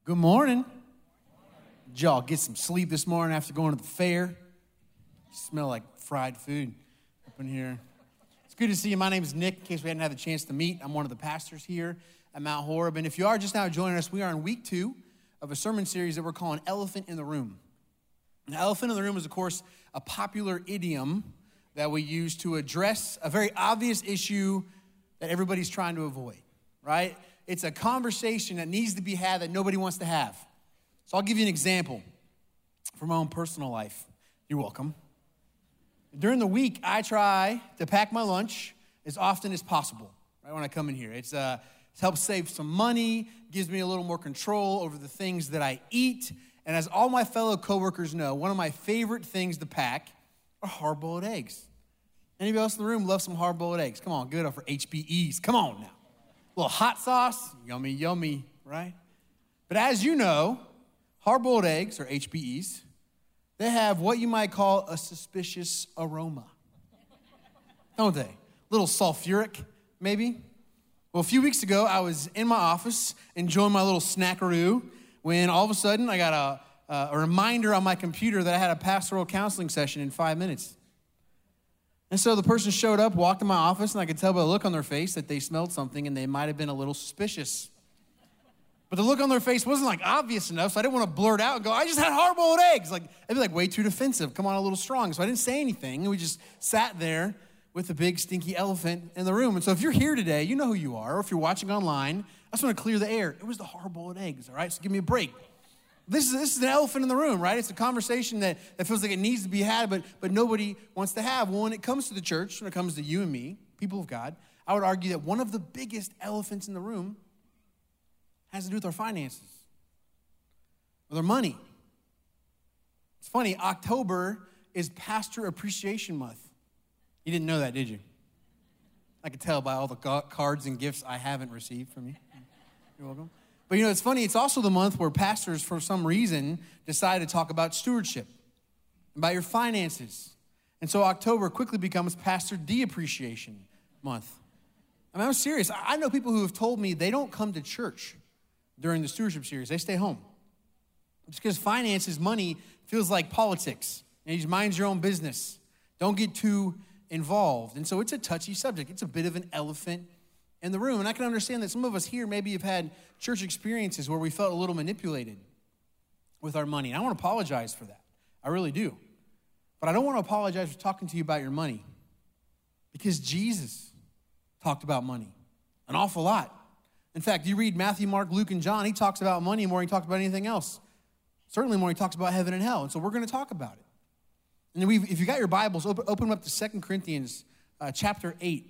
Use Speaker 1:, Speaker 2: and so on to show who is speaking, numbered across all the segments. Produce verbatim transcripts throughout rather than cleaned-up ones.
Speaker 1: Good morning. Did y'all get some sleep this morning after going to the fair? You smell like fried food up in here. It's good to see you. My name is Nick. In case we hadn't had the chance to meet, I'm one of the pastors here at Mount Horeb. And if you are just now joining us, we are in week two of a sermon series that we're calling Elephant in the Room. The elephant in the room is, of course, a popular idiom that we use to address a very obvious issue that everybody's trying to avoid, right? It's a conversation that needs to be had that nobody wants to have. So I'll give you an example from my own personal life. You're welcome. During the week, I try to pack my lunch as often as possible, right, when I come in here. It's, uh, it helps save some money, gives me a little more control over the things that I eat. And as all my fellow coworkers know, one of my favorite things to pack are hard-boiled eggs. Anybody else in the room love some hard-boiled eggs? Come on, give it up for H B Es. Come on now. A little hot sauce, yummy, yummy, right? But as you know, hard-boiled eggs, or H B Es, they have what you might call a suspicious aroma, don't they? A little sulfuric, maybe? Well, a few weeks ago, I was in my office enjoying my little snackaroo when all of a sudden I got a, a reminder on my computer that I had a pastoral counseling session in five minutes. And so the person showed up, walked in my office, and I could tell by the look on their face that they smelled something and they might have been a little suspicious. But the look on their face wasn't like obvious enough, so I didn't want to blurt out and go, I just had hard-boiled eggs. Like, it'd be like way too defensive, come on a little strong. So I didn't say anything, and we just sat there with the big stinky elephant in the room. And so if you're here today, you know who you are, or if you're watching online, I just want to clear the air. It was the hard-boiled eggs, all right? So give me a break. This is, this is an elephant in the room, right? It's a conversation that, that feels like it needs to be had, but, but nobody wants to have. Well, when it comes to the church, when it comes to you and me, people of God, I would argue that one of the biggest elephants in the room has to do with our finances, with our money. It's funny, October is Pastor Appreciation Month. You didn't know that, did you? I could tell by all the cards and gifts I haven't received from you. You're welcome. But you know, it's funny, it's also the month where pastors, for some reason, decide to talk about stewardship, about your finances. And so October quickly becomes Pastor De-Appreciation Month. I mean, I'm serious. I know people who have told me they don't come to church during the stewardship series. They stay home. Just because finances, money, feels like politics. And you just mind your own business. Don't get too involved. And so it's a touchy subject. It's a bit of an elephant in the room. And I can understand that some of us here maybe have had church experiences where we felt a little manipulated with our money. And I want to apologize for that. I really do. But I don't want to apologize for talking to you about your money, because Jesus talked about money an awful lot. In fact, you read Matthew, Mark, Luke, and John, he talks about money more than he talks about anything else. Certainly more than he talks about heaven and hell. And so we're going to talk about it. And we've, if you got your Bibles, open, open them up to Second Corinthians uh, chapter eight.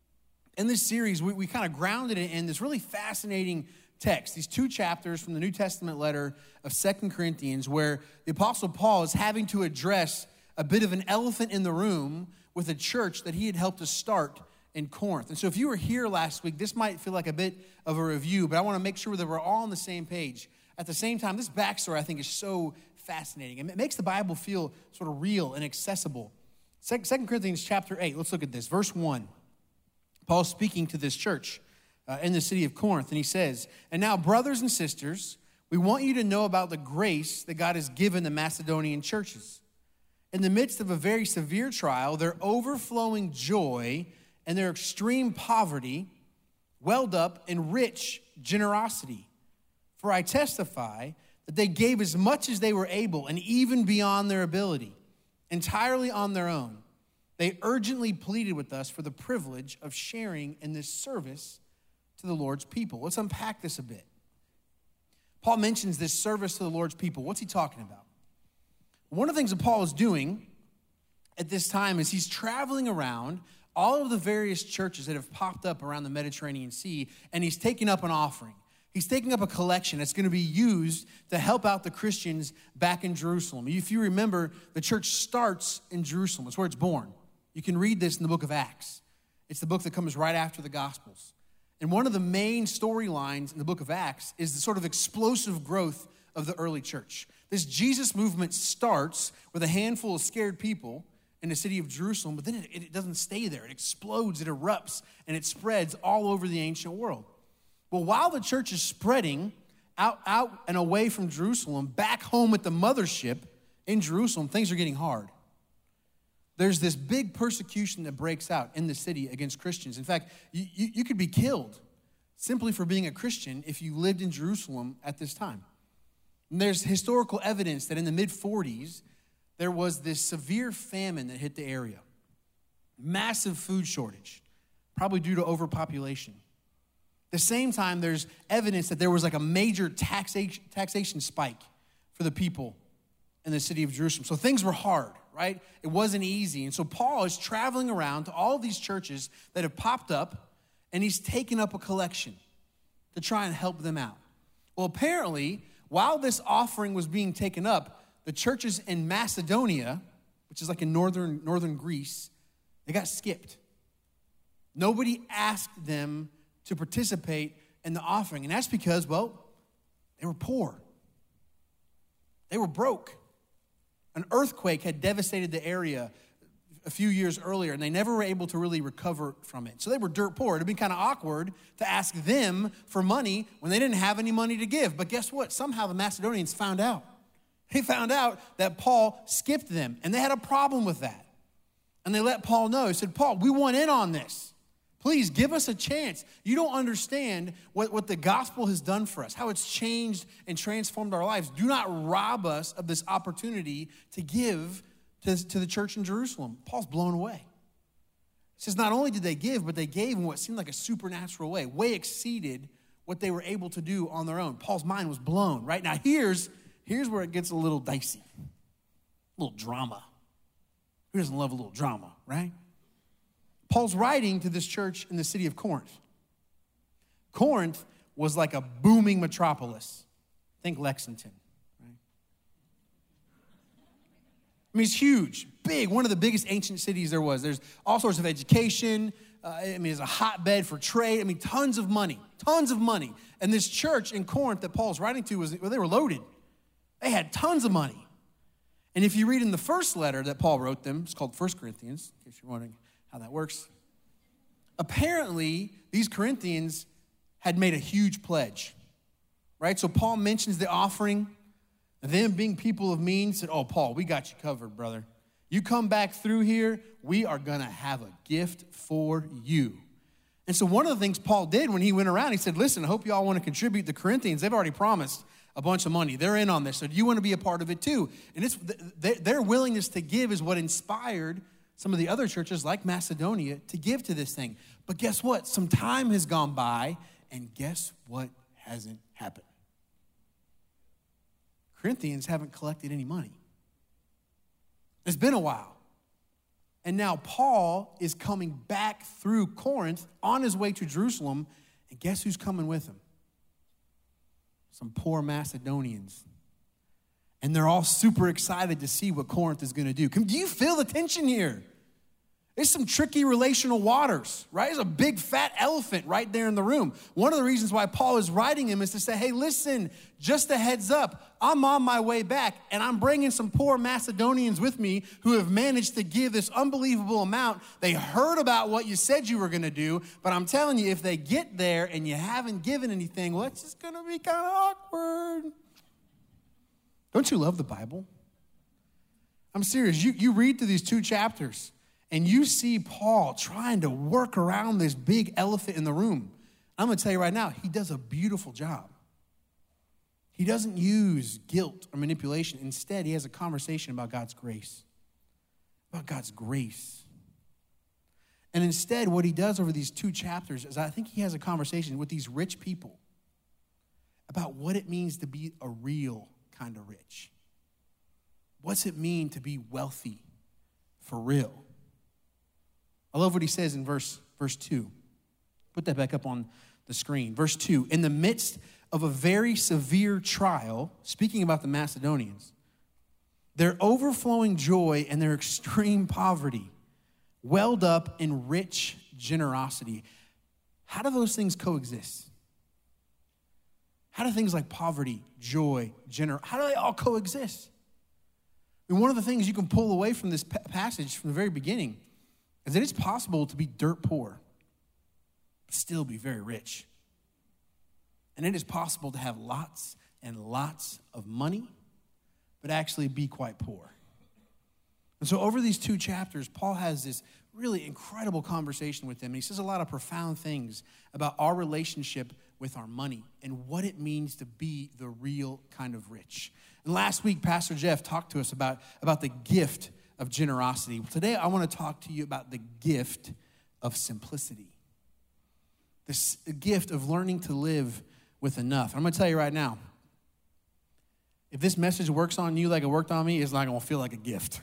Speaker 1: In this series, we, we kind of grounded it in this really fascinating text, these two chapters from the New Testament letter of Second Corinthians, where the Apostle Paul is having to address a bit of an elephant in the room with a church that he had helped to start in Corinth. And so if you were here last week, this might feel like a bit of a review, but I want to make sure that we're all on the same page. At the same time, this backstory, I think, is so fascinating. And it makes the Bible feel sort of real and accessible. Second Corinthians chapter eight, let's look at this. Verse one. Paul's speaking to this church uh, in the city of Corinth, and he says, and now, brothers and sisters, we want you to know about the grace that God has given the Macedonian churches. In the midst of a very severe trial, their overflowing joy and their extreme poverty welled up in rich generosity. For I testify that they gave as much as they were able, and even beyond their ability, entirely on their own. They urgently pleaded with us for the privilege of sharing in this service to the Lord's people. Let's unpack this a bit. Paul mentions this service to the Lord's people. What's he talking about? One of the things that Paul is doing at this time is he's traveling around all of the various churches that have popped up around the Mediterranean Sea, and he's taking up an offering. He's taking up a collection that's going to be used to help out the Christians back in Jerusalem. If you remember, the church starts in Jerusalem. It's where it's born. You can read this in the book of Acts. It's the book that comes right after the Gospels. And one of the main storylines in the book of Acts is the sort of explosive growth of the early church. This Jesus movement starts with a handful of scared people in the city of Jerusalem, but then it, it doesn't stay there. It explodes, it erupts, and it spreads all over the ancient world. Well, while the church is spreading, out, out and away from Jerusalem, back home at the mothership in Jerusalem, things are getting hard. There's this big persecution that breaks out in the city against Christians. In fact, you, you, you could be killed simply for being a Christian if you lived in Jerusalem at this time. And there's historical evidence that in the mid forties, there was this severe famine that hit the area. Massive food shortage, probably due to overpopulation. At the same time, there's evidence that there was like a major taxation, taxation spike for the people in the city of Jerusalem. So things were hard, right? It wasn't easy. And so Paul is traveling around to all of these churches that have popped up, and he's taken up a collection to try and help them out. Well, apparently, while this offering was being taken up, the churches in Macedonia, which is like in northern, northern Greece, they got skipped. Nobody asked them to participate in the offering. And that's because, well, they were poor. They were broke. An earthquake had devastated the area a few years earlier, and they never were able to really recover from it. So they were dirt poor. It would be kind of awkward to ask them for money when they didn't have any money to give. But guess what? Somehow the Macedonians found out. They found out that Paul skipped them, and they had a problem with that. And they let Paul know. They said, Paul, we want in on this. Please give us a chance. You don't understand what, what the gospel has done for us, how it's changed and transformed our lives. Do not rob us of this opportunity to give to, to the church in Jerusalem. Paul's blown away. He says not only did they give, but they gave in what seemed like a supernatural way, way exceeded what they were able to do on their own. Paul's mind was blown, right? Now here's, here's where it gets a little dicey, a little drama. Who doesn't love a little drama, right? Paul's writing to this church in the city of Corinth. Corinth was like a booming metropolis. Think Lexington, right? I mean, it's huge, big, one of the biggest ancient cities there was. There's all sorts of education. Uh, I mean, it's a hotbed for trade. I mean, tons of money, tons of money. And this church in Corinth that Paul's writing to, was well, they were loaded. They had tons of money. And if you read in the first letter that Paul wrote them, it's called First Corinthians, in case you're wondering how that works. Apparently, these Corinthians had made a huge pledge, right? So Paul mentions the offering, and them being people of means said, oh, Paul, we got you covered, brother. You come back through here, we are going to have a gift for you. And so one of the things Paul did when he went around, he said, listen, I hope you all want to contribute to Corinthians. They've already promised a bunch of money. They're in on this. So do you want to be a part of it too? And it's their willingness to give is what inspired some of the other churches like Macedonia to give to this thing. But guess what? Some time has gone by, and guess what hasn't happened? Corinthians haven't collected any money. It's been a while. And now Paul is coming back through Corinth on his way to Jerusalem, and guess who's coming with him? Some poor Macedonians. And they're all super excited to see what Corinth is going to do. Do you feel the tension here? There's some tricky relational waters, right? There's a big fat elephant right there in the room. One of the reasons why Paul is writing him is to say, hey, listen, just a heads up, I'm on my way back, and I'm bringing some poor Macedonians with me who have managed to give this unbelievable amount. They heard about what you said you were going to do, but I'm telling you, if they get there and you haven't given anything, well, it's just going to be kind of awkward. Don't you love the Bible? I'm serious. You, you read through these two chapters, and you see Paul trying to work around this big elephant in the room. I'm going to tell you right now, he does a beautiful job. He doesn't use guilt or manipulation. Instead, he has a conversation about God's grace. About God's grace. And instead, what he does over these two chapters is I think he has a conversation with these rich people about what it means to be a real kind of rich. What's it mean to be wealthy for real? I love what he says in verse, verse two. Put that back up on the screen. Verse two, in the midst of a very severe trial, speaking about the Macedonians, their overflowing joy and their extreme poverty welled up in rich generosity. How do those things coexist? How do things like poverty, joy, generosity, how do they all coexist? And one of the things you can pull away from this passage from the very beginning is that it's possible to be dirt poor, but still be very rich. And it is possible to have lots and lots of money, but actually be quite poor. And so over these two chapters, Paul has this really incredible conversation with them. And he says a lot of profound things about our relationship with our money and what it means to be the real kind of rich. And last week, Pastor Jeff talked to us about, about the gift of generosity. Today, I want to talk to you about the gift of simplicity. This gift of learning to live with enough. I'm going to tell you right now, if this message works on you like it worked on me, it's not going to feel like a gift.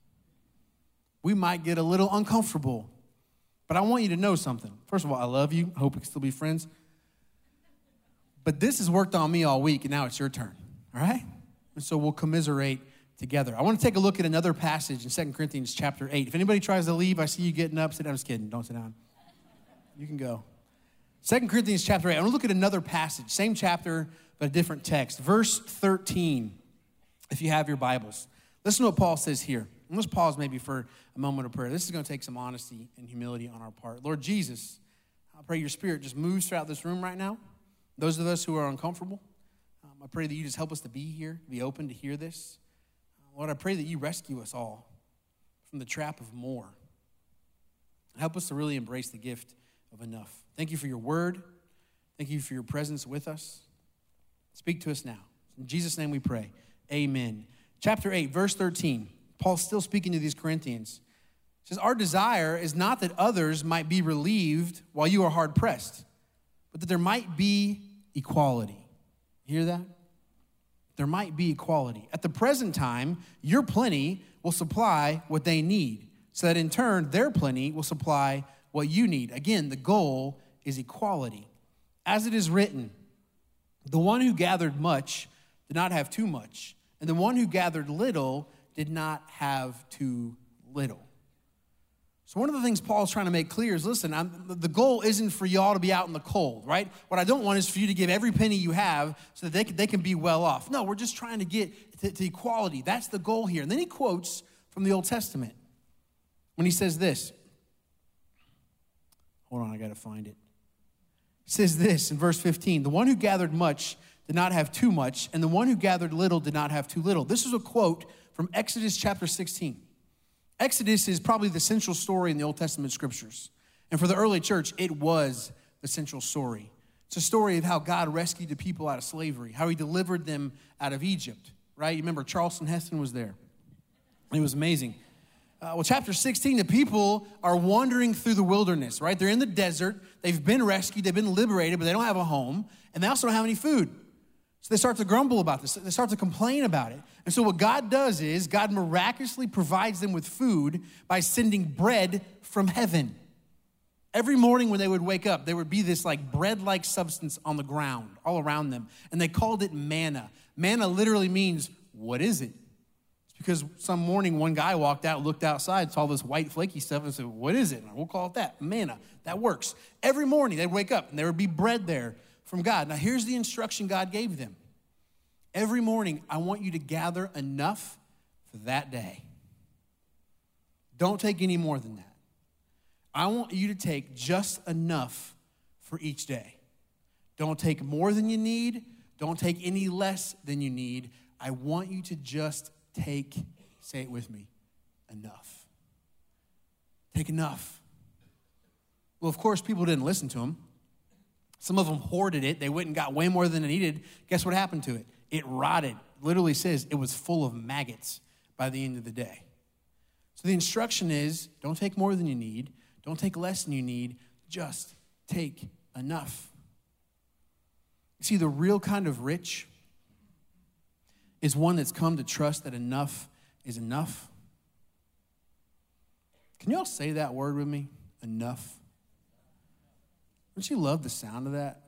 Speaker 1: We might get a little uncomfortable, but I want you to know something. First of all, I love you. I hope we can still be friends. But this has worked on me all week, and now it's your turn, all right? And so we'll commiserate together. I want to take a look at another passage in Second Corinthians chapter eight. If anybody tries to leave, I see you getting up. Sit down. I'm just kidding. Don't sit down. You can go. Second Corinthians chapter eight. I want to look at another passage. Same chapter, but a different text. Verse thirteen, if you have your Bibles. Listen to what Paul says here. And let's pause maybe for a moment of prayer. This is going to take some honesty and humility on our part. Lord Jesus, I pray your Spirit just moves throughout this room right now. Those of us who are uncomfortable, um, I pray that you just help us to be here, be open to hear this. Uh, Lord, I pray that you rescue us all from the trap of more. Help us to really embrace the gift of enough. Thank you for your word. Thank you for your presence with us. Speak to us now. In Jesus' name we pray. Amen. Chapter eight, verse thirteen. Paul's still speaking to these Corinthians. He says, our desire is not that others might be relieved while you are hard pressed, but that there might be equality. You hear that? There might be equality. At the present time, your plenty will supply what they need, so that in turn, their plenty will supply what you need. Again, the goal is equality. As it is written, the one who gathered much did not have too much, and the one who gathered little did not have too little. So one of the things Paul's trying to make clear is, listen, I'm, the goal isn't for y'all to be out in the cold, right? What I don't want is for you to give every penny you have so that they can, they can be well off. No, we're just trying to get to, to equality. That's the goal here. And then he quotes from the Old Testament when he says this. Hold on, I got to find it. He says this in verse fifteen, the one who gathered much did not have too much, and the one who gathered little did not have too little. This is a quote from Exodus chapter sixteen. Exodus is probably the central story in the Old Testament scriptures. And for the early church, it was the central story. It's a story of how God rescued the people out of slavery, how he delivered them out of Egypt, right? You remember Charleston Heston was there. It was amazing. Uh, well, chapter sixteen, the people are wandering through the wilderness, right? They're in the desert. They've been rescued. They've been liberated, but they don't have a home. And they also don't have any food. So they start to grumble about this. They start to complain about it. And so what God does is God miraculously provides them with food by sending bread from heaven. Every morning when they would wake up, there would be this like bread-like substance on the ground all around them. And they called it manna. Manna literally means, what is it? It's because some morning one guy walked out, looked outside, saw this white flaky stuff and said, what is it? And we'll call it that, manna. That works. Every morning they'd wake up and there would be bread there from God. Now here's the instruction God gave them. Every morning, I want you to gather enough for that day. Don't take any more than that. I want you to take just enough for each day. Don't take more than you need. Don't take any less than you need. I want you to just take, say it with me, enough. Take enough. Well, of course, people didn't listen to him. Some of them hoarded it. They went and got way more than they needed. Guess what happened to it? It rotted. Literally says it was full of maggots by the end of the day. So the instruction is, don't take more than you need. Don't take less than you need. Just take enough. You see, the real kind of rich is one that's come to trust that enough is enough. Can you all say that word with me? Enough. Don't you love the sound of that?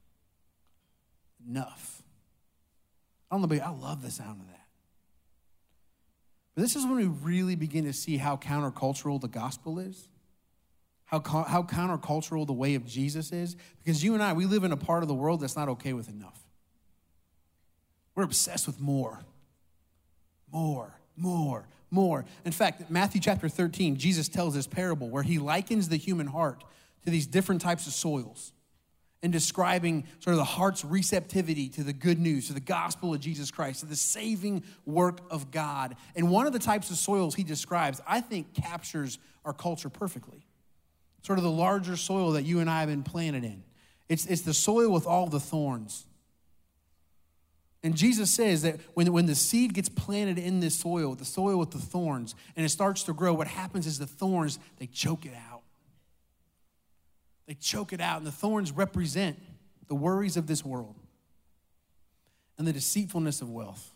Speaker 1: Enough. I don't know, but I love the sound of that. But this is when we really begin to see how countercultural the gospel is, how, how countercultural the way of Jesus is, because you and I, we live in a part of the world that's not okay with enough. We're obsessed with more, more, more, more. In fact, Matthew chapter thirteen, Jesus tells this parable where he likens the human heart to these different types of soils. in describing sort of the heart's receptivity to the good news, to the gospel of Jesus Christ, to the saving work of God. And one of the types of soils he describes, I think, captures our culture perfectly. Sort of the larger soil that you and I have been planted in. It's, it's the soil with all the thorns. And Jesus says that when, when the seed gets planted in this soil, the soil with the thorns, and it starts to grow, what happens is the thorns, they choke it out. They choke it out, and the thorns represent the worries of this world and the deceitfulness of wealth.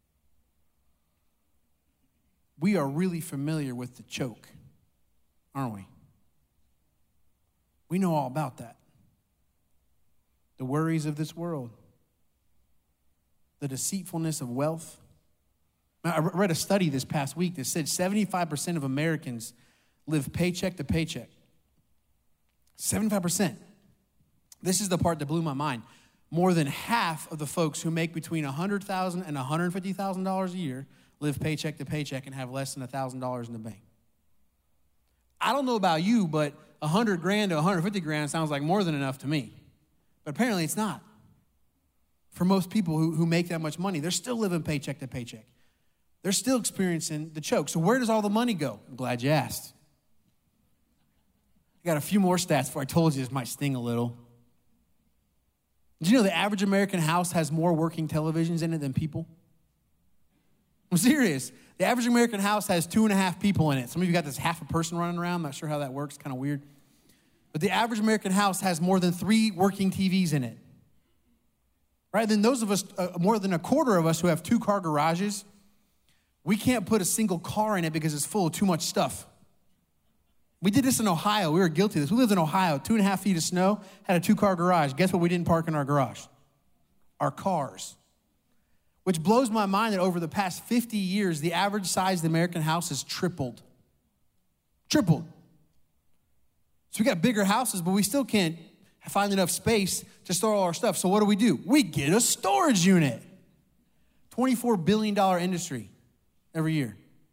Speaker 1: We are really familiar with the choke, aren't we? We know all about that. The worries of this world, the deceitfulness of wealth. I read a study this past week that said seventy-five percent of Americans live paycheck to paycheck. seventy-five percent. This is the part that blew my mind. More than half of the folks who make between one hundred thousand dollars and one hundred fifty thousand dollars a year live paycheck to paycheck and have less than one thousand dollars in the bank. I don't know about you, but one hundred grand to one hundred fifty grand sounds like more than enough to me. But apparently it's not. For most people who, who make that much money, they're still living paycheck to paycheck. They're still experiencing the choke. So where does all the money go? I'm glad you asked. I got a few more stats before I told you this might sting a little. Did you know the average American house has more working televisions in it than people? I'm serious. The average American house has two and a half people in it. Some of you got this half a person running around. I'm not sure how that works. Kind of weird. But the average American house has more than three working T Vs in it. Right? Then those of us, uh, more than a quarter of us who have two-car garages, we can't put a single car in it because it's full of too much stuff. We did this in Ohio. We were guilty of this. We lived in Ohio, two and a half feet of snow, had a two-car garage. Guess what we didn't park in our garage? Our cars. Which blows my mind that over the past fifty years, the average size of the American house has tripled. Tripled. So we got bigger houses, but we still can't find enough space to store all our stuff. So what do we do? We get a storage unit. twenty-four billion dollars industry every year.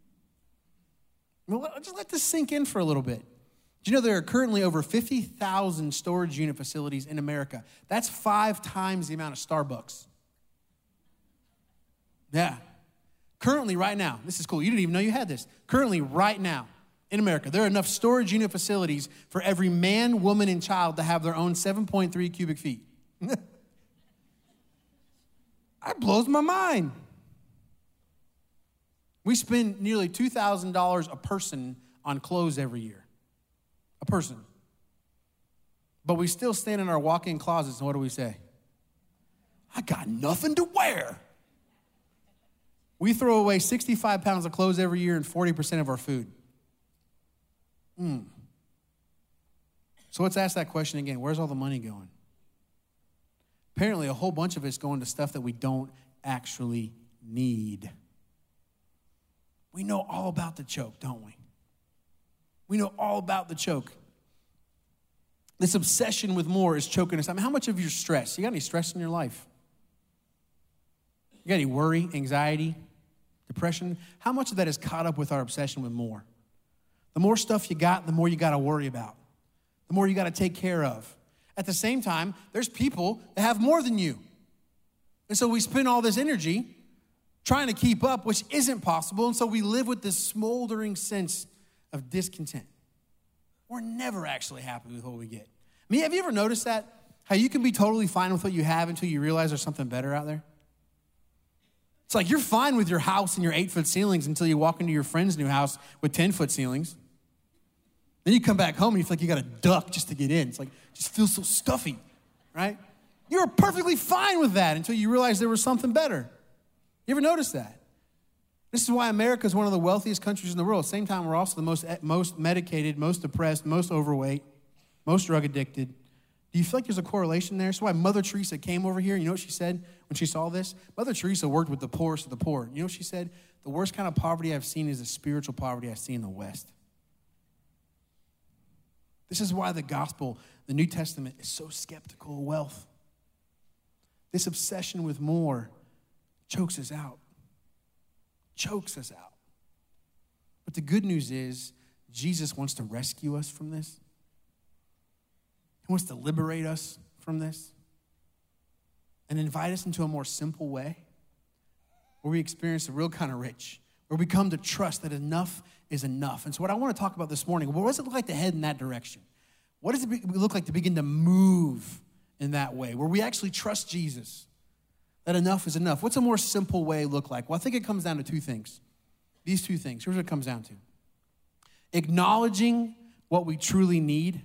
Speaker 1: Well, just let this sink in for a little bit. Do you know there are currently over fifty thousand storage unit facilities in America? That's five times the amount of Starbucks. Yeah. Currently, right now, this is cool. You didn't even know you had this. Currently, right now, in America, there are enough storage unit facilities for every man, woman, and child to have their own seven point three cubic feet. That blows my mind. We spend nearly two thousand dollars a person on clothes every year. A person. But we still stand in our walk-in closets, and what do we say? I got nothing to wear. We throw away sixty-five pounds of clothes every year and forty percent of our food. Mm. So let's ask that question again. Where's all the money going? Apparently, a whole bunch of it's going to stuff that we don't actually need. We know all about the choke, don't we? We know all about the choke. This obsession with more is choking us. I mean, how much of your stress? You got any stress in your life? You got any worry, anxiety, depression? How much of that is caught up with our obsession with more? The more stuff you got, the more you got to worry about. The more you got to take care of. At the same time, there's people that have more than you. And so we spend all this energy trying to keep up, which isn't possible. And so we live with this smoldering sense of discontent. We're never actually happy with what we get. I mean, have you ever noticed that? How you can be totally fine with what you have until you realize there's something better out there? It's like you're fine with your house and your eight-foot ceilings until you walk into your friend's new house with ten-foot ceilings. Then you come back home and you feel like you got to duck just to get in. It's like, it just feels so stuffy, right? You were perfectly fine with that until you realized there was something better. You ever notice that? This is why America is one of the wealthiest countries in the world. At the same time, we're also the most, most medicated, most depressed, most overweight, most drug addicted. Do you feel like there's a correlation there? That's why Mother Teresa came over here. You know what she said when she saw this? Mother Teresa worked with the poorest of the poor. You know what she said? The worst kind of poverty I've seen is the spiritual poverty I see in the West. This is why the gospel, the New Testament, is so skeptical of wealth. This obsession with more chokes us out. Chokes us out. But the good news is Jesus wants to rescue us from this. He wants to liberate us from this and invite us into a more simple way where we experience the real kind of rich, where we come to trust that enough is enough. And so what I want to talk about this morning, what does it look like to head in that direction? What does it look like to begin to move in that way, where we actually trust Jesus, that enough is enough? What's a more simple way look like? Well, I think it comes down to two things. These two things. Here's what it comes down to. Acknowledging what we truly need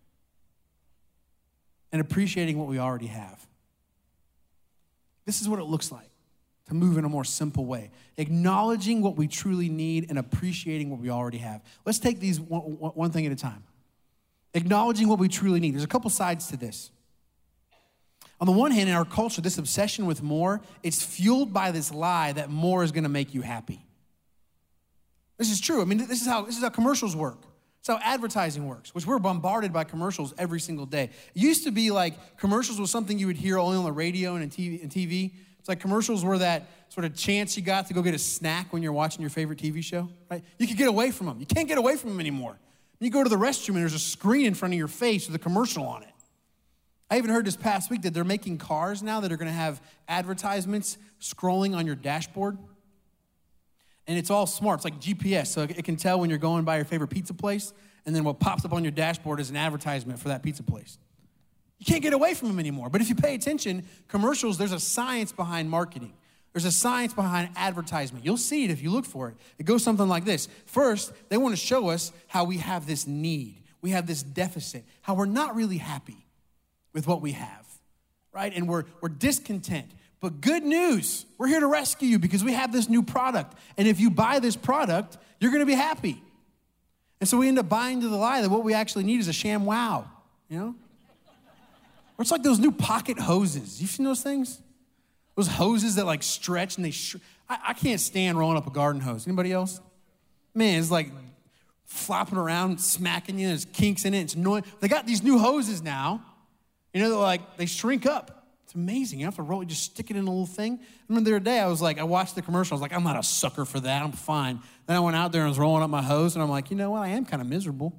Speaker 1: and appreciating what we already have. This is what it looks like to move in a more simple way. Acknowledging what we truly need and appreciating what we already have. Let's take these one, one thing at a time. Acknowledging what we truly need. There's a couple sides to this. On the one hand, in our culture, this obsession with more, it's fueled by this lie that more is going to make you happy. This is true. I mean, this is how this is how commercials work. It's how advertising works, which we're bombarded by commercials every single day. It used to be like commercials was something you would hear only on the radio and in T V. And T V. It's like commercials were that sort of chance you got to go get a snack when you're watching your favorite T V show, right? You could get away from them. You can't get away from them anymore. You go to the restroom and there's a screen in front of your face with a commercial on it. I even heard this past week that they're making cars now that are going to have advertisements scrolling on your dashboard. And it's all smart. It's like G P S, so it can tell when you're going by your favorite pizza place, and then what pops up on your dashboard is an advertisement for that pizza place. You can't get away from them anymore. But if you pay attention, commercials, there's a science behind marketing. There's a science behind advertisement. You'll see it if you look for it. It goes something like this. First, they want to show us how we have this need. We have this deficit, how we're not really happy with what we have, right? And we're, we're discontent. But good news, we're here to rescue you because we have this new product. And if you buy this product, you're going to be happy. And so we end up buying to the lie that what we actually need is a sham wow, you know? Or it's like those new pocket hoses. You've seen those things? Those hoses that like stretch and they, sh- I, I can't stand rolling up a garden hose. Anybody else? Man, it's like flopping around, smacking you, there's kinks in it, it's annoying. They got these new hoses now. You know, they're like, they shrink up. It's amazing. You have to roll, you just stick it in a little thing. I remember the other day, I was like, I watched the commercial. I was like, I'm not a sucker for that. I'm fine. Then I went out there and was rolling up my hose, and I'm like, you know what? I am kind of miserable.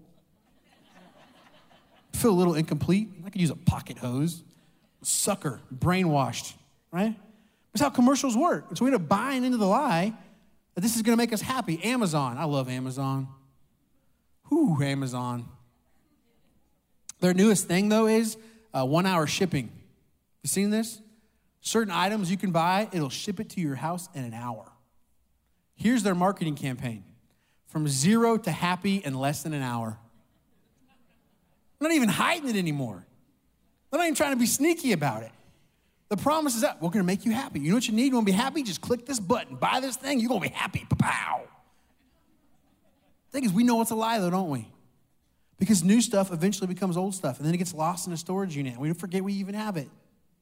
Speaker 1: I feel a little incomplete. I could use a pocket hose. Sucker, brainwashed, right? That's how commercials work. And so we end up buying into the lie that this is going to make us happy. Amazon. I love Amazon. Whew, Amazon. Their newest thing, though, is uh, one-hour shipping. You seen this? Certain items you can buy, it'll ship it to your house in an hour. Here's their marketing campaign. From zero to happy in less than an hour. They're not even hiding it anymore. They're not even trying to be sneaky about it. The promise is that we're going to make you happy. You know what you need? You want to be happy? Just click this button. Buy this thing. You're going to be happy. Pow. The thing is, we know it's a lie, though, don't we? Because new stuff eventually becomes old stuff, and then it gets lost in a storage unit. We forget we even have it.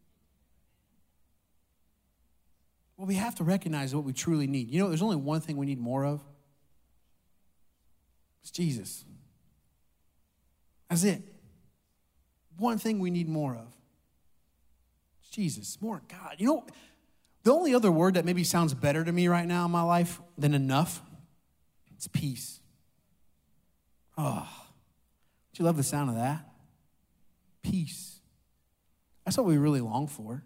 Speaker 1: Well, we have to recognize what we truly need. You know, there's only one thing we need more of. It's Jesus. That's it. One thing we need more of. It's Jesus. More God. You know, the only other word that maybe sounds better to me right now in my life than enough, it's peace. Oh, don't you love the sound of that? Peace. That's what we really long for.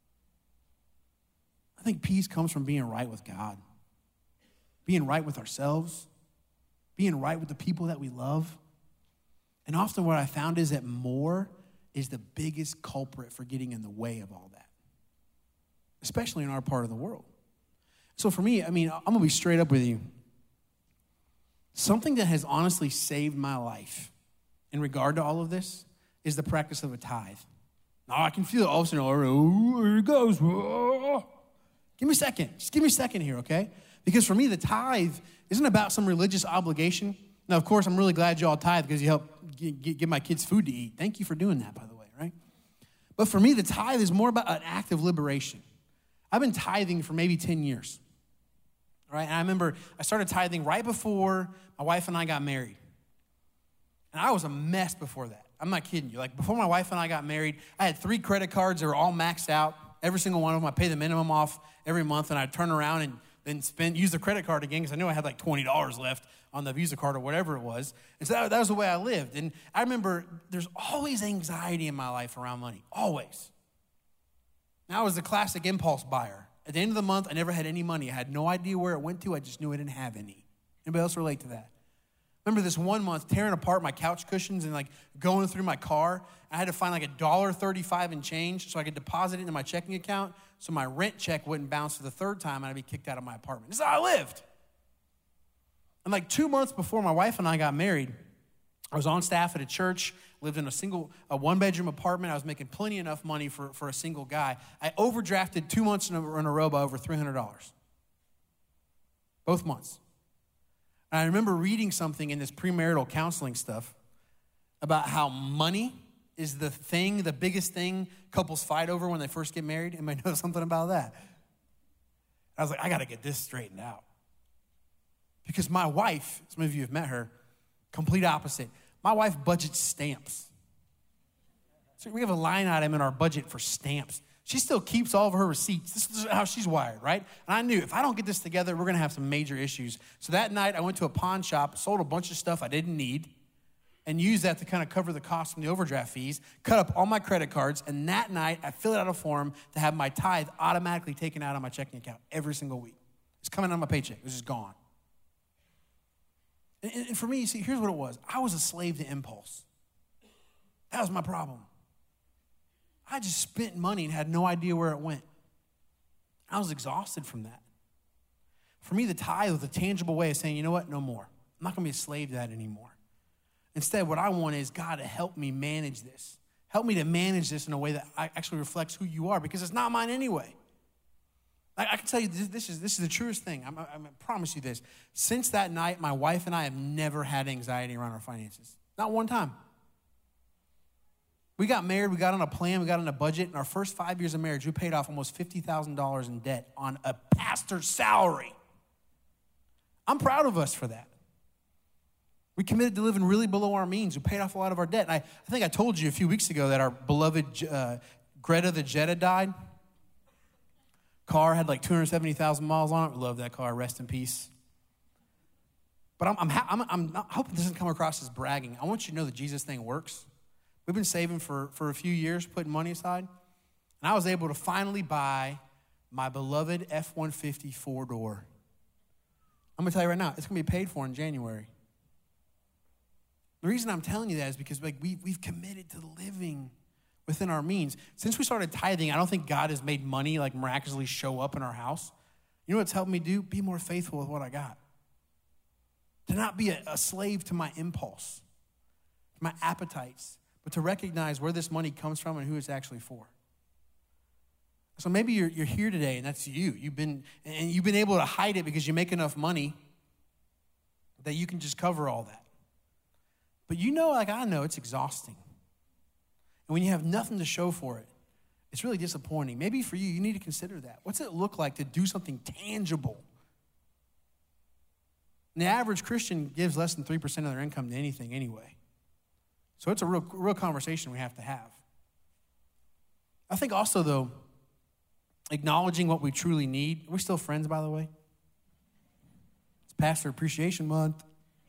Speaker 1: I think peace comes from being right with God, being right with ourselves, being right with the people that we love. And often what I found is that more is the biggest culprit for getting in the way of all that, especially in our part of the world. So for me, I mean, I'm going to be straight up with you. Something that has honestly saved my life in regard to all of this is the practice of a tithe. Now I can feel it all of a sudden, oh, here it goes. Oh. Give me a second. Just give me a second here, okay? Because for me, the tithe isn't about some religious obligation. Now, of course, I'm really glad you all tithe because you help give my kids food to eat. Thank you for doing that, by the way, right? But for me, the tithe is more about an act of liberation. I've been tithing for maybe ten years, right? And I remember I started tithing right before my wife and I got married. And I was a mess before that. I'm not kidding you. Like, before my wife and I got married, I had three credit cards that were all maxed out. Every single one of them, I pay the minimum off every month, and I'd turn around and then spend, use the credit card again because I knew I had like twenty dollars left on the Visa card or whatever it was. And so that, that was the way I lived. And I remember there's always anxiety in my life around money, always. And I was the classic impulse buyer. At the end of the month, I never had any money. I had no idea where it went to. I just knew I didn't have any. Anybody else relate to that? Remember this one month tearing apart my couch cushions and like going through my car. I had to find like a dollar thirty-five and change so I could deposit it into my checking account so my rent check wouldn't bounce for the third time and I'd be kicked out of my apartment. This is how I lived. And like two months before my wife and I got married, I was on staff at a church, lived in a single, a one-bedroom apartment. I was making plenty enough money for, for a single guy. I overdrafted two months in a, in a row by over three hundred dollars. Both months. And I remember reading something in this premarital counseling stuff about how money is the thing, the biggest thing couples fight over when they first get married. Anybody know something about that? I was like, I got to get this straightened out. Because my wife, some of you have met her, complete opposite. My wife budgets stamps. So we have a line item in our budget for stamps. She still keeps all of her receipts. This is how she's wired, right? And I knew if I don't get this together, we're going to have some major issues. So that night, I went to a pawn shop, sold a bunch of stuff I didn't need, and used that to kind of cover the cost from the overdraft fees, cut up all my credit cards, and that night, I filled out a form to have my tithe automatically taken out of my checking account every single week. It's coming out of my paycheck. It was just gone. And, and for me, you see, here's what it was. I was a slave to impulse. That was my problem. I just spent money and had no idea where it went. I was exhausted from that. For me, the tithe was a tangible way of saying, you know what, no more. I'm not going to be a slave to that anymore. Instead, what I want is God to help me manage this. Help me to manage this in a way that actually reflects who you are, because it's not mine anyway. I, I can tell you this, this is this is the truest thing. I'm, I, I promise you this. Since that night, my wife and I have never had anxiety around our finances. Not one time. We got married, we got on a plan, we got on a budget. In our first five years of marriage, we paid off almost fifty thousand dollars in debt on a pastor's salary. I'm proud of us for that. We committed to living really below our means. We paid off a lot of our debt. And I, I think I told you a few weeks ago that our beloved uh, Greta the Jetta died. Car had like two hundred seventy thousand miles on it. We love that car. Rest in peace. But I'm, I'm, I'm, I'm not, I hope it doesn't come across as bragging. I want you to know that Jesus thing works. We've been saving for, for a few years, putting money aside. And I was able to finally buy my beloved F one fifty four-door. I'm going to tell you right now, it's going to be paid for in January. The reason I'm telling you that is because like we, we've committed to living within our means. Since we started tithing, I don't think God has made money like miraculously show up in our house. You know what's helped me do? Be more faithful with what I got. To not be a, a slave to my impulse, my appetites, but to recognize where this money comes from and who it's actually for. So maybe you're, you're here today and that's you. You've been, and you've been able to hide it because you make enough money that you can just cover all that. But you know, like I know, it's exhausting. And when you have nothing to show for it, it's really disappointing. Maybe for you, you need to consider that. What's it look like to do something tangible? And the average Christian gives less than three percent of their income to anything anyway. So it's a real, real conversation we have to have. I think also, though, acknowledging what we truly need. Are we still friends, by the way? It's Pastor Appreciation Month.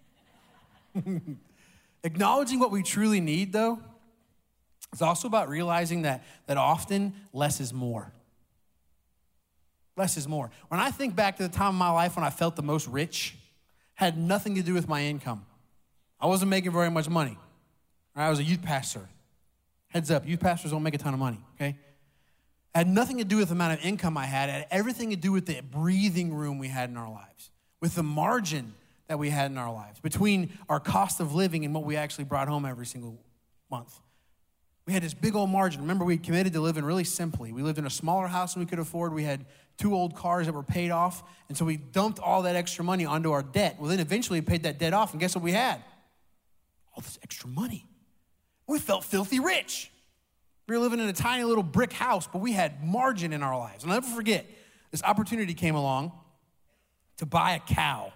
Speaker 1: Acknowledging what we truly need, though, is also about realizing that, that often less is more. Less is more. When I think back to the time of my life when I felt the most rich, had nothing to do with my income. I wasn't making very much money. I was a youth pastor. Heads up, youth pastors don't make a ton of money, okay? It had nothing to do with the amount of income I had. It had everything to do with the breathing room we had in our lives, with the margin that we had in our lives, between our cost of living and what we actually brought home every single month. We had this big old margin. Remember, we committed to living really simply. We lived in a smaller house than we could afford. We had two old cars that were paid off, and so we dumped all that extra money onto our debt. Well, then eventually we paid that debt off, and guess what we had? All this extra money. We felt filthy rich. We were living in a tiny little brick house, but we had margin in our lives. And I'll never forget, this opportunity came along to buy a cow.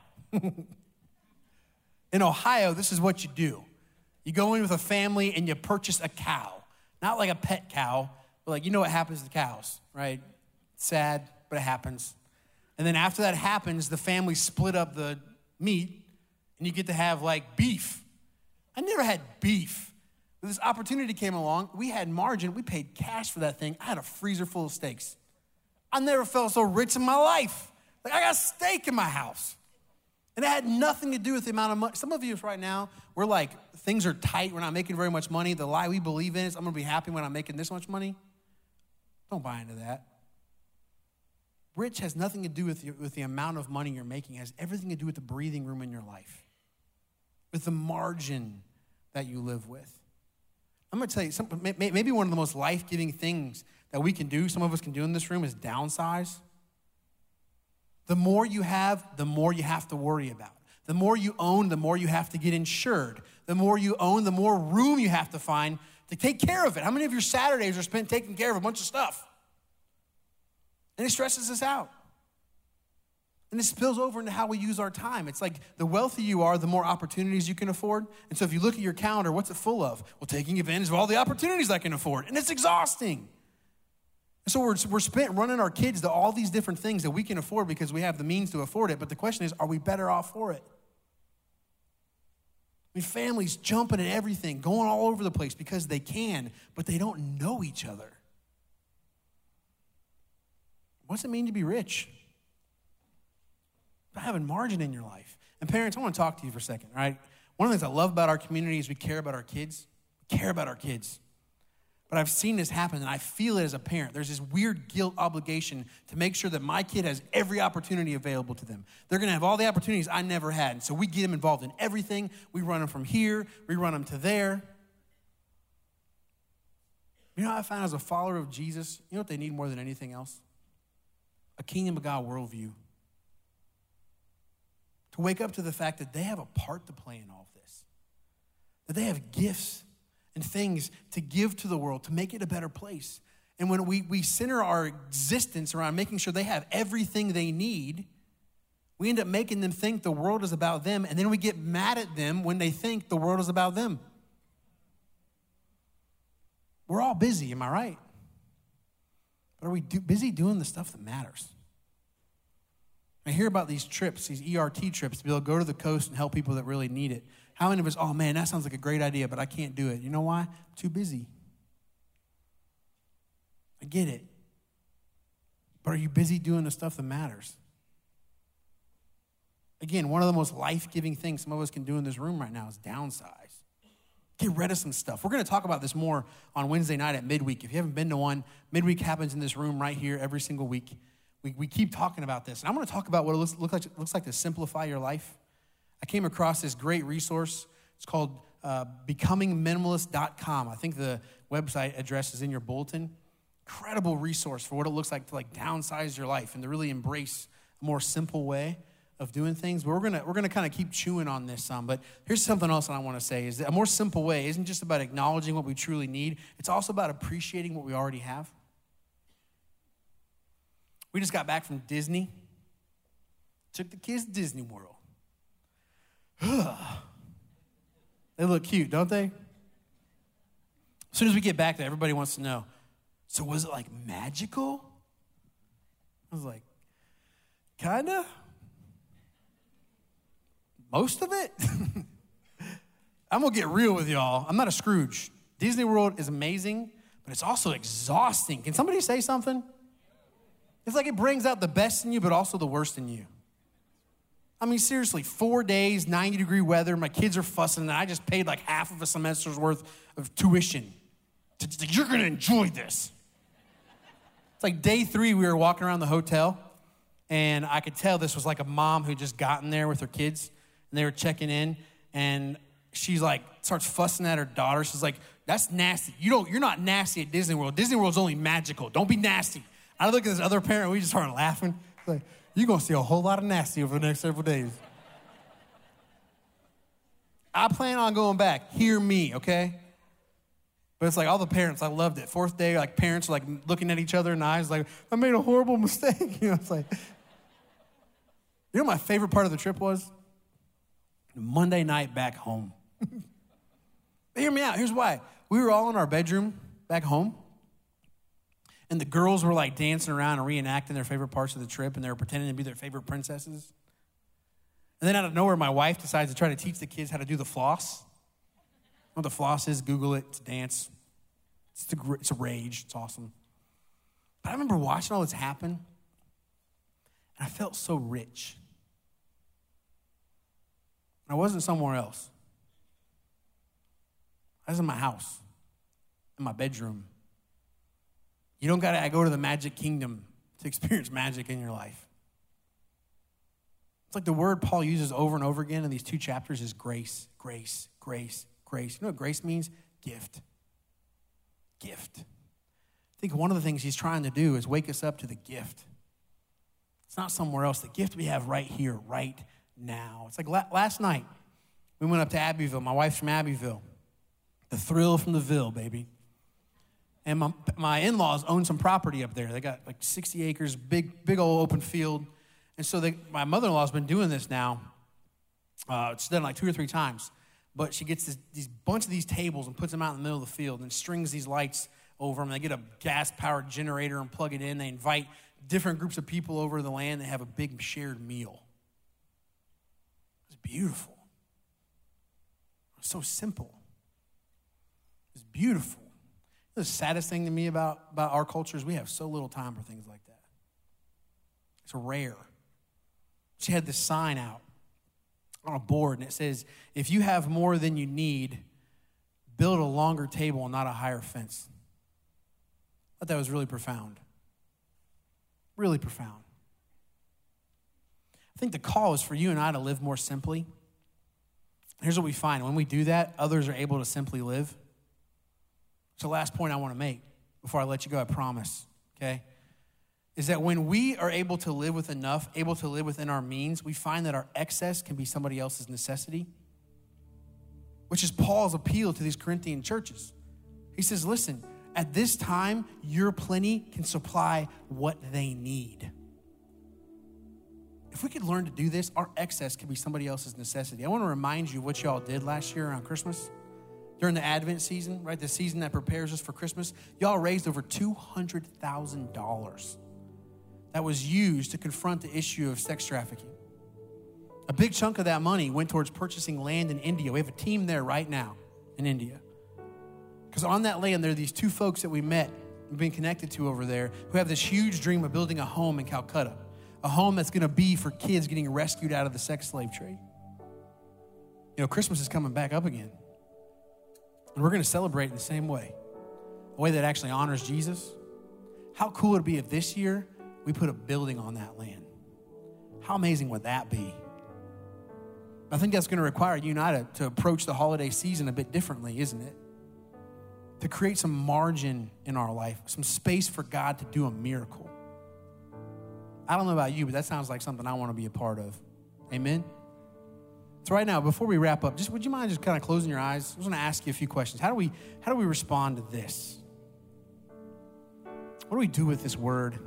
Speaker 1: In Ohio, this is what you do. You go in with a family and you purchase a cow. Not like a pet cow, but like, you know what happens to cows, right? It's sad, but it happens. And then after that happens, the family split up the meat, and you get to have like beef. I never had beef. But this opportunity came along. We had margin. We paid cash for that thing. I had a freezer full of steaks. I never felt so rich in my life. Like, I got steak in my house. And it had nothing to do with the amount of money. Some of you right now, we're like, things are tight. We're not making very much money. The lie we believe in is, I'm going to be happy when I'm making this much money. Don't buy into that. Rich has nothing to do with the, with the amount of money you're making. It has everything to do with the breathing room in your life, with the margin that you live with. I'm going to tell you, some, maybe one of the most life-giving things that we can do, some of us can do in this room, is downsize. The more you have, the more you have to worry about. The more you own, the more you have to get insured. The more you own, the more room you have to find to take care of it. How many of your Saturdays are spent taking care of a bunch of stuff? And it stresses us out. And it spills over into how we use our time. It's like the wealthier you are, the more opportunities you can afford. And so if you look at your calendar, what's it full of? Well, taking advantage of all the opportunities I can afford. And it's exhausting. And so we're, we're spent running our kids to all these different things that we can afford because we have the means to afford it. But the question is, are we better off for it? I mean, families jumping at everything, going all over the place because they can, but they don't know each other. What's it mean to be rich? About having margin in your life. And parents, I want to talk to you for a second, all right? One of the things I love about our community is we care about our kids. We care about our kids. But I've seen this happen, and I feel it as a parent. There's this weird guilt obligation to make sure that my kid has every opportunity available to them. They're going to have all the opportunities I never had. And so we get them involved in everything. We run them from here. We run them to there. You know what I found as a follower of Jesus? You know what they need more than anything else? A kingdom of God worldview. To wake up to the fact that they have a part to play in all of this. That they have gifts and things to give to the world to make it a better place. And when we, we center our existence around making sure they have everything they need, we end up making them think the world is about them, and then we get mad at them when they think the world is about them. We're all busy, am I right? But are we do, busy doing the stuff that matters? I hear about these trips, these E R T trips, to be able to go to the coast and help people that really need it. How many of us, oh man, that sounds like a great idea, but I can't do it. You know why? I'm too busy. I get it. But are you busy doing the stuff that matters? Again, one of the most life-giving things some of us can do in this room right now is downsize. Get rid of some stuff. We're going to talk about this more on Wednesday night at midweek. If you haven't been to one, midweek happens in this room right here every single week. We, we keep talking about this. And I'm going to talk about what it looks, look like, looks like to simplify your life. I came across this great resource. It's called uh, becoming minimalist dot com. I think the website address is in your bulletin. Incredible resource for what it looks like to like downsize your life and to really embrace a more simple way of doing things. But we're gonna we're gonna kind of keep chewing on this some. But here's something else that I want to say: is that a more simple way isn't just about acknowledging what we truly need. It's also about appreciating what we already have. We just got back from Disney. Took the kids to Disney World. They look cute, don't they? As soon as we get back there, everybody wants to know, so was it like magical? I was like, kinda. Most of it? I'm gonna get real with y'all. I'm not a Scrooge. Disney World is amazing, but it's also exhausting. Can somebody say something? It's like it brings out the best in you, but also the worst in you. I mean, seriously, four days, ninety degree weather, my kids are fussing, and I just paid like half of a semester's worth of tuition. You're gonna enjoy this. It's like day three, we were walking around the hotel, and I could tell this was like a mom who just gotten there with her kids, and they were checking in, and she's like, starts fussing at her daughter. She's like, that's nasty. You don't, you're not nasty at Disney World. Disney World's only magical. Don't be nasty. I look at this other parent, we just started laughing. It's like, you're going to see a whole lot of nasty over the next several days. I plan on going back. Hear me, okay? But it's like all the parents, I loved it. Fourth day, like parents are like looking at each other in the eyes like, I made a horrible mistake. You know, it's like, you know what my favorite part of the trip was? Monday night back home. Hear me out. Here's why. We were all in our bedroom back home. And the girls were like dancing around and reenacting their favorite parts of the trip, and they were pretending to be their favorite princesses. And then out of nowhere, my wife decides to try to teach the kids how to do the floss. What the floss is, Google it, it's a dance. It's, the, it's a rage, it's awesome. But I remember watching all this happen, and I felt so rich. I wasn't somewhere else. I was in my house, in my bedroom. You don't got to go to the Magic Kingdom to experience magic in your life. It's like the word Paul uses over and over again in these two chapters is grace, grace, grace, grace. You know what grace means? Gift. Gift. I think one of the things he's trying to do is wake us up to the gift. It's not somewhere else. The gift we have right here, right now. It's like last night, we went up to Abbeville. My wife's from Abbeville. The thrill from the Ville, baby. And my, my in-laws own some property up there. They got like sixty acres, big, big old open field. And so they, my mother-in-law's been doing this now. Uh, she's done it like two or three times. But she gets this, these bunch of these tables and puts them out in the middle of the field and strings these lights over them. They get a gas-powered generator and plug it in. They invite different groups of people over the land. They have a big shared meal. It's beautiful. It's so simple. It's beautiful. The saddest thing to me about, about our culture is we have so little time for things like that. It's rare. She had this sign out on a board, and it says, if you have more than you need, build a longer table and not a higher fence. I thought that was really profound. Really profound. I think the call is for you and I to live more simply. Here's what we find. When we do that, others are able to simply live. It's the last point I want to make before I let you go, I promise, okay? Is that when we are able to live with enough, able to live within our means, we find that our excess can be somebody else's necessity, which is Paul's appeal to these Corinthian churches. He says, listen, at this time, your plenty can supply what they need. If we could learn to do this, our excess can be somebody else's necessity. I want to remind you what y'all did last year around Christmas. During the Advent season, right, the season that prepares us for Christmas, y'all raised over two hundred thousand dollars that was used to confront the issue of sex trafficking. A big chunk of that money went towards purchasing land in India. We have a team there right now in India. Because on that land, there are these two folks that we met and been connected to over there who have this huge dream of building a home in Calcutta, a home that's going to be for kids getting rescued out of the sex slave trade. You know, Christmas is coming back up again. And we're going to celebrate in the same way, a way that actually honors Jesus. How cool would it be if this year we put a building on that land? How amazing would that be? I think that's going to require you and I to, to approach the holiday season a bit differently, isn't it? To create some margin in our life, some space for God to do a miracle. I don't know about you, but that sounds like something I want to be a part of. Amen? So right now, before we wrap up, just would you mind just kind of closing your eyes? I was going to ask you a few questions. How do we how do we respond to this? What do we do with this word?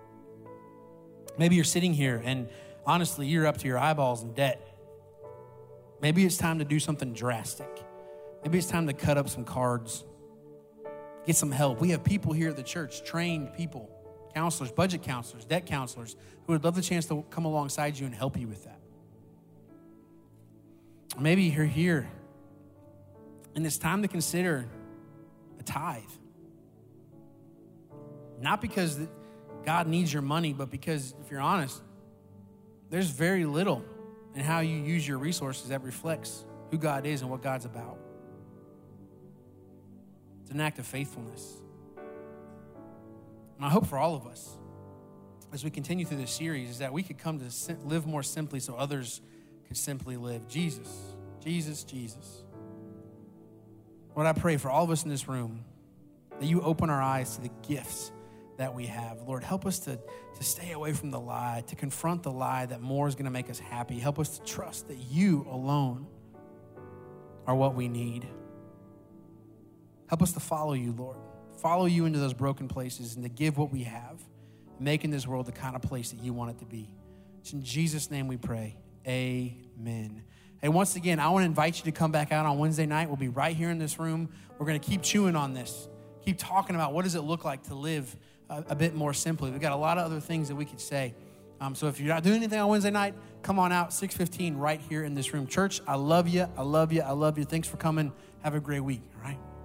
Speaker 1: Maybe you're sitting here and honestly, you're up to your eyeballs in debt. Maybe it's time to do something drastic. Maybe it's time to cut up some cards. Get some help. We have people here at the church, trained people, counselors, budget counselors, debt counselors, who would love the chance to come alongside you and help you with that. Maybe you're here, and it's time to consider a tithe. Not because God needs your money, but because, if you're honest, there's very little in how you use your resources that reflects who God is and what God's about. It's an act of faithfulness. And I hope for all of us, as we continue through this series, is that we could come to live more simply so others could simply live. Jesus, Jesus, Jesus. Lord, I pray for all of us in this room that you open our eyes to the gifts that we have. Lord, help us to, to stay away from the lie, to confront the lie that more is going to make us happy. Help us to trust that you alone are what we need. Help us to follow you, Lord. Follow you into those broken places and to give what we have, making this world the kind of place that you want it to be. It's in Jesus' name we pray. Amen. Hey, once again, I want to invite you to come back out on Wednesday night. We'll be right here in this room. We're going to keep chewing on this, keep talking about what does it look like to live a, a bit more simply. We've got a lot of other things that we could say. Um, so if you're not doing anything on Wednesday night, come on out, six fifteen right here in this room. Church, I love you. I love you. I love you. Thanks for coming. Have a great week, all right?